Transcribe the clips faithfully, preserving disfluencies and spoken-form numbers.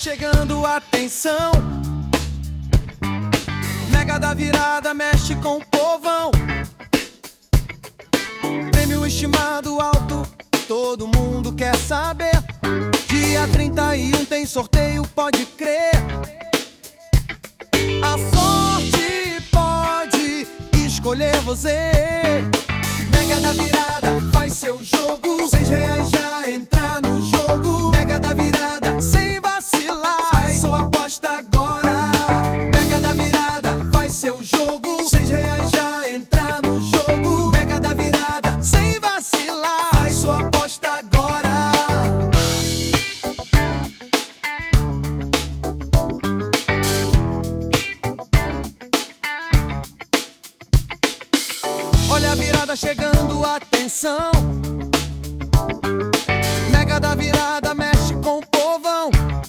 chegando, atenção. Mega da virada mexe com o povão. Prêmio estimado alto, todo mundo quer saber. Dia trinta e um tem sorteio, pode crer. A sorte pode escolher você. Mega da virada, faz seu jogo. Seis reais já entra no jogo. Mega da virada, sem vacilar, faz sua aposta agora. Mega da virada, faz seu jogo. Seis reais já entra no jogo. Mega da virada, sem vacilar, faz sua aposta agora. Olha a virada chegando, atenção. Mega da virada mexe com o povão.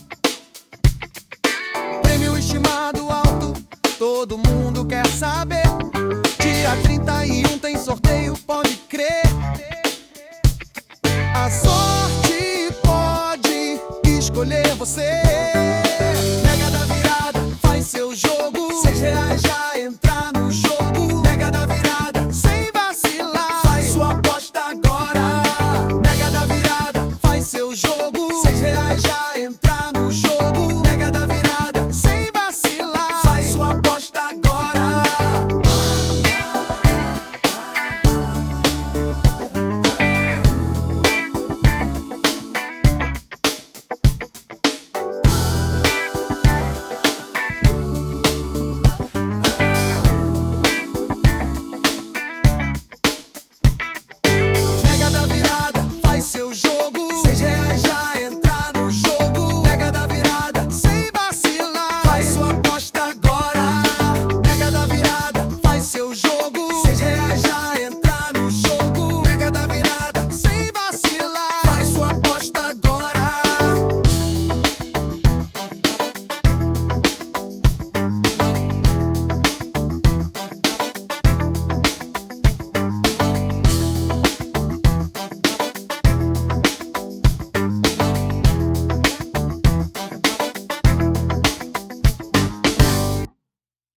Prêmio estimado alto, todo mundo quer saber. Dia trinta e um tem sorteio, pode